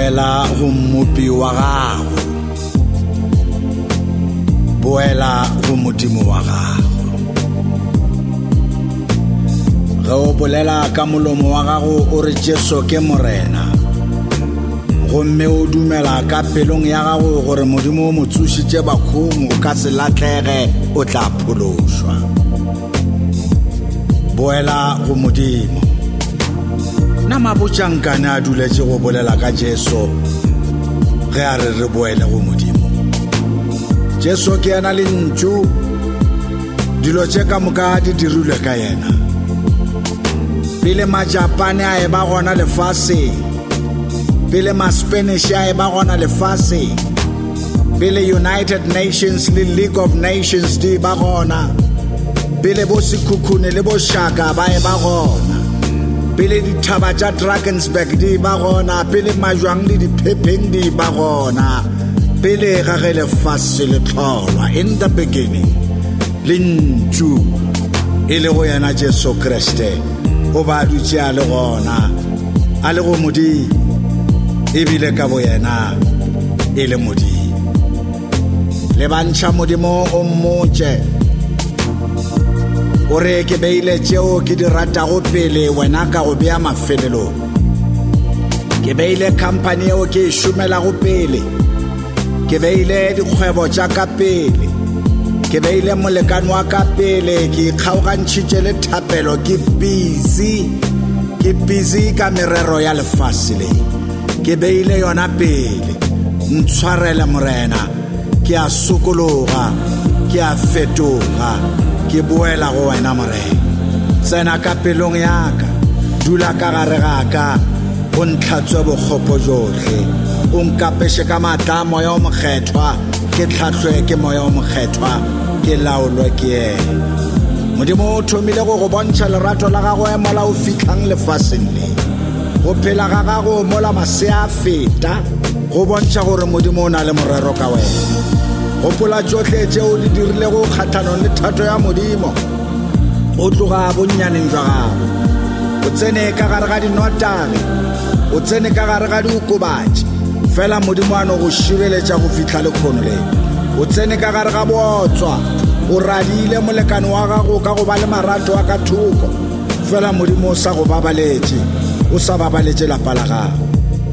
boela go mmopi wa gago, boela go modimo wa gago. Ge o bolela ka molomo wa gago o re Jesu ke morena, gomme o dumela ka pelong ya gago gore modimo o mo tsošitše bakgong o ka se latlhege o tla phološwa. Boela go modimo. Na mabotšankane a duletše go bolela ka Jesu ge a re boele go modimo. Jesu ke yena le ntšu, dilo tše ka moka di dirilwe ka yena. Pele Majapane a e ba gona lefaseng, pele ma-Spanish a e ba gona lefaseng, pele United Nations le League of Nations di ba gona, pele bo Sekhukhune le bo Shaka ba e ba gona, pele dithaba tša Drakensberg di ba gona, pele Majwang le diphepeng di ba gona, pele ga ge lefase le tlholwa. In the beginning, le ntšu e le go yena Jesu Kriste, o ba dutše a le gona, a le go modimo, ebile ka bo yena e le modimo. Le bantšha modimo o mmotše, o re ke beile tšeo ke di ratago pele wena ka go bea mafelelong. Ke beile company eo ke e šomelago pele, ke beile dikgwebo tša ka pele, ke beile molekane wa ka pele, ke ikgaogantšhitše le thapelo, ke busy ka merero ya lefase le, ke beile yona pele. Ntshwarele morena, ke a sokologa, ke a fetoga, ke boela go wena morena. Tsena ka pelong yaka, dula ka gare ga ka, o ntlhatswe bokgopo jotlhe, o nkapeše ka maatla moya o mokgethwa, ke tlhatlhwe ke moya o mokgethwa, ke laolwe ke yena. Modimo o thomile go go bontšha lerato la gago e mola o fitlhang lefaseng le, go phela ga gago mola masea a feta, go bontšha gore modimo o na le morero ka wena. Gopola tšohle tšeo di dirile go kgathanong le thato ya modimo, o tloga bonnyaneng jwa gago, o tsene ka gare ga dinotage, o tsene ka gare ga diokobatše, fela modimo a no go šibeletša go fitlha lekgono le. O tsene ka gare ga bootswa, o radile molekane wa gago ka go ba le marato a ka thoko, fela modimo o sa go babaletše, o sa babaletše lapa la gago.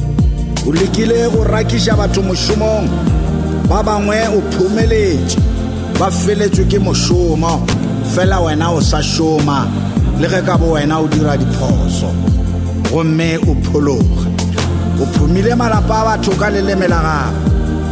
O lekile go rakiša batho mošomong, ba bangwe o phumeletše, ba feletšwe ke mošomo, fela wena o sa šoma, le ge ka bo wena o dira diphoso, gomme o phologa. O phumile malapa a batho ka leleme la gago,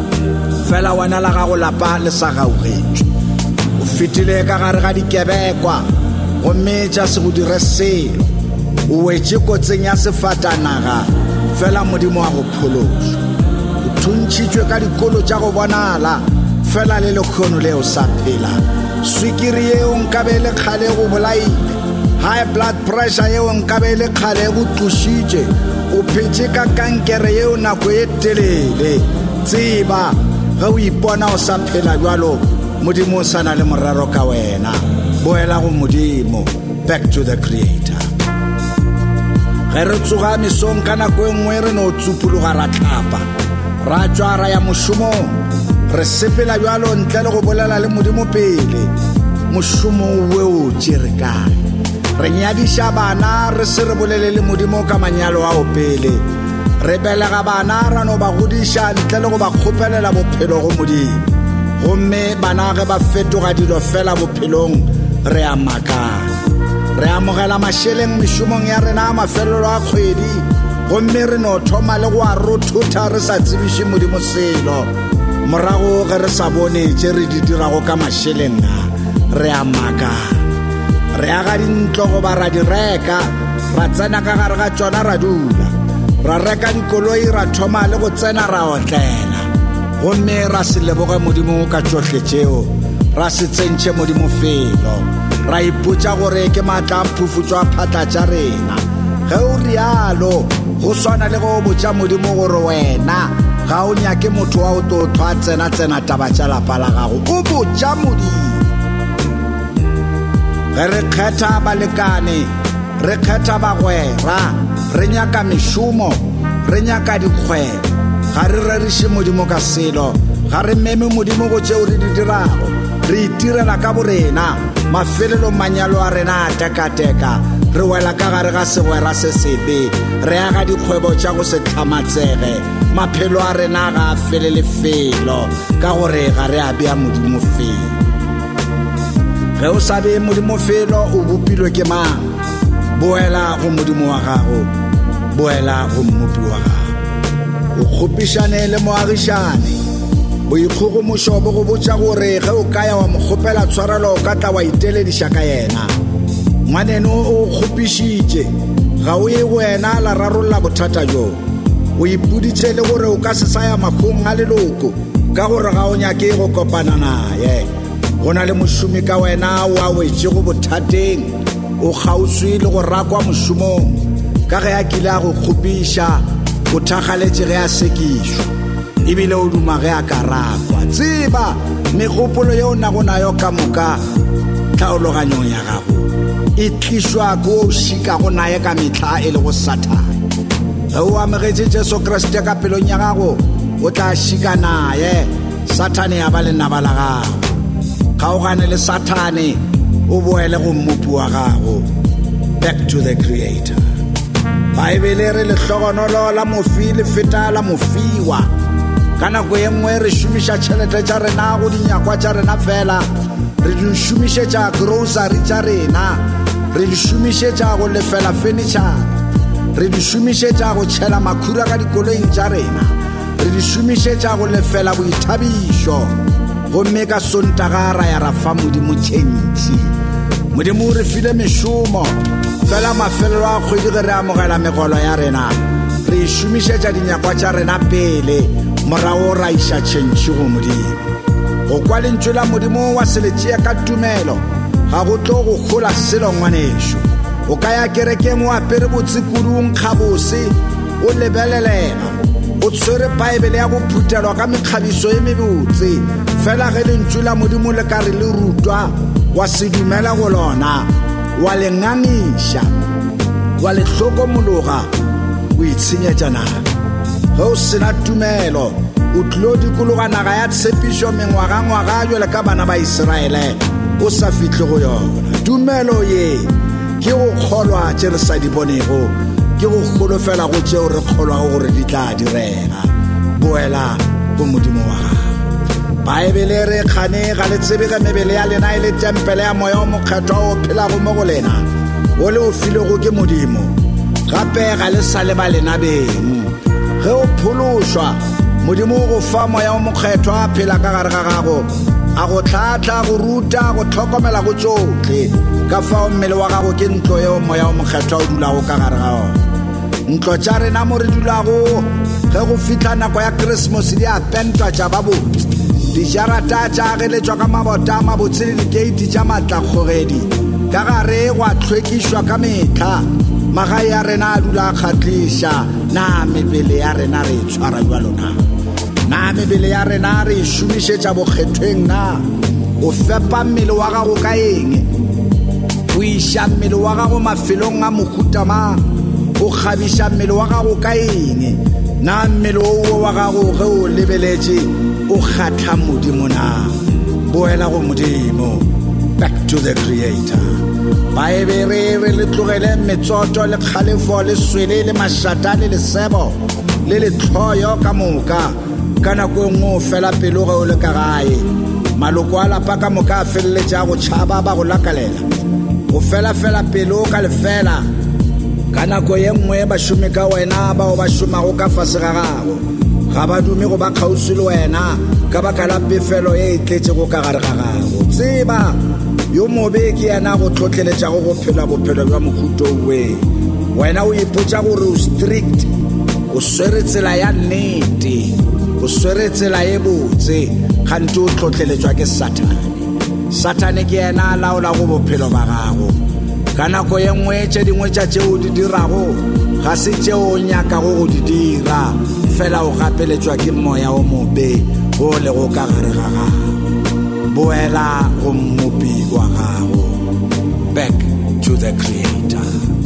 fela wena la gago lapa le sa gaogetšwe. O fetile ka gare ga dikebekwa, gomme tša se go dire selo, o wetše kotseng ya sefatanaga, fela modimo a go phološa. O thuntšhitšwe ka dikolo tša go bonala, fela le lekgono leo sa phela. Swikiri yeo nkabe le kgale go bolaile, high blood pressure yeo nkabe le kgale go tlošitše, o phetše ka kankere yeo nako e telele. Tseba ge o ipona o sa phela bjalo, modimo o sa na le morero ka wena. Boela go modimo, back to the Creator. Ge re tsoga mesong ka nako e nngwe re no tsupologa ra tlhapa, ra tšwa ra ya mošomong, re sepela bjalo ntle le go bolela le modimo pele. Mošomo we o tšere kae? Re nyadiša bana re se re bolele le modimo ka manyalo ao pele, re belega bana ra no ba godiša ntle le go ba kgopelela bophelo go modimo, gomme bana ge ba fetoga dilo fela bophelong re a makana. Re amogela mašeleng mešomong ya rena a mafelelo a kgwedi, gomme re no thoma le go a rothotha re sa tsebiše modimo selo. Morago ge re sa bone tše re di dirago ka mašeleng a, re a makana. Re aga dintlo goba ra di reka, ra tsena ka gare ga tšona ra dula, ra reka dikoloi ra thoma le go tsena ra otlela, gomme ra se leboge modimo ka tšohle tšeo, ra se tsentšhe modimo felo, ra ipotša gore ke maatla a phufutšwa phatla tša rena. Ge o rialo go swana le go botša modimo gore wena ga o nyake motho wa o tothwa tsena taba tša lapa la gago, o botša modimo. Ge re kgetha balekane, re kgetha bagwera, re nyaka mešomo, re nyaka dikgwebo, ga re reriše modimo ka selo, ga re meme modimo go tšeo re di dirago, re itirela ka borena, mafelelo manyalo a rena a tekateka, re wela ka gare ga segwera se sebe, re aga dikgwebo tša go se tlhamatsege, maphelo a rena ga a fele lefelo ka gore ga re a bea modimo felo. Ge o sa be modimo felo o bopilwe ke mang? Boela go modimo wa gago, boela go mmopi wa gago, o kgopišane le moagišane, boikgogomošo bo go botša gore ge o kaya wa mokgopela tshwarelo o ka tla wa itelediša ka yena. Ngwaneno o kgopišitše, ga o ye wena la rarolola bothata jo, o ipuditše le gore o ka se saya makgong a leloko ka gore ga o nyake go kopana naye. Go na le mošomi ka wena wa wetše go bothateng, o kgauswi le go rakwa mošomong ka ge a kile a go kgopiša, o thagaletše ge a sekišwa, ebile o duma ge a ka rakwa. Tseba megopolo ye o nago nayo ka moka tlhaologanyong ya gago e tlišwa ko o šikago naye ka mehla e le go Satane. Ge o amogetše Jesu Kriste ka pelong ya gago, o tla šika naye, Satane ya ba lenaba la gago. Kgaogane le Satane, o boele go mmopi wa gago. Back to the Creator. Baebele re lehlogonolo la mofi le feta la mofiwa. Ka nako e nngwe re šomiša tšhelete tša rena go dinyakwa tša rena fela, re di šomišetša grocery tša rena, re di šomišetša go lefela furniture, re di šomišetša go tšhela makhura ka dikoloing tša rena, re di šomišetša go lefela boithabišo. Gomme ka Sontaga ra ya ra fa modimo tšhentši. Modimo o re file mešomo, fela mafelelo a kgwedi ge re amogela megolo ya rena, re e šomišetša dinyakwa tša rena pele, morago ra iša tšhentši go modimo. Go kwa lentšu la modimo wa se le tšea ka tumelo, ga go tlo go kgola selo ngwanešo. O ka ya kerekeng o apere botse kudu o nkga bose, o lebelelega, o tshwere Baebele ya go phuthelwa ka mekgabišo e mebotse, fela ge lentšu la modimo le ka re le rutwa, wa se dumela go lona, wa le ngangiša, wa le hlokomologa, o itshenyetša naga. Ge o sena tumelo, o tlilo dikologa naga ya tshepišo mengwaga-ngwaga jwale ka bana ba Israele o sa fihle go yona. Tumelo ye ke go kgolwa tše re sa di bonego, ke go kgolofela go tšeo re kgolwago gore di tla direga. Boela go modimo wa gago. Baebele re kgane ga le tsebe ge mebele ya lena e le tempele ya moya o mokgethwa o phelago mo go lena, o le o filego ke modimo, gape ga le sa le ba lena beng. Ge o phološwa, modimo o go fa moya o mokgethwa a phela ka gare ga gago, a go tlhatla, go ruta, go tlhokomela go tšohle. Ka fao mmele wa gago ke ntlo yeo moya o mokgethwa o dulago ka gare ga ona. Ntlo tša rena mo re dulago, ge go fitlha nako ya Christmas di a pentwa tša ba botse, dijarata tša ageletswa ka mabota a mabotse le dikeiti tša matlakgogedi, ka gare go a hlwekišwa ka mehla. Magae a rena a dula a kgatliša. Na mebele ya rena re e tshwara jwalo na? Na mebele ya rena re e šomišetša bokgethweng na? O fepa mmele wa gago ka eng? O iša mmele wa gago mafelong a mohuta mang? O kgabiša mmele wa gago ka eng? Na mmele o wa gago ge o lebeletše o kgatha modimo na? Boela go modimo. Back to the Creator. Baebere re le tlogele metsoto le kgalefo le swele le mašata le lesebo le letlhoyo ka moka. Ka nako e nngwe o fela pelo ge o le ka gae, maloko a lapa ka moka a feleletša go tšhaba ba go lakalela, o fela pelo ka lefela. Ka nako ye nngwe bašomi ka wena bao ba šomago ka fase ga gago ga ba dume go ba kgauswi le wena ka baka la pefelo ye e tletšego ka gare ga gago. Tseba yo mobe ke yena go tlhotlheletšago go phela bophelo bja mohuto we. Wena o ipotša gore o strict, o swere tsela ya nnete, o swere tsela ye botse, gante o tlhotlheletšwa ke Satane. Satane ke yena a laolago bophelo ba gago. Ka nako ye nngwe tše dingwe tša tšeo di dirago ga se tšeo o nyakago go di dira, fela o gapeletšwa ke moya o mobe o lego ka gare ga gago. Boela go mmopi wa gago. Back to the Creator.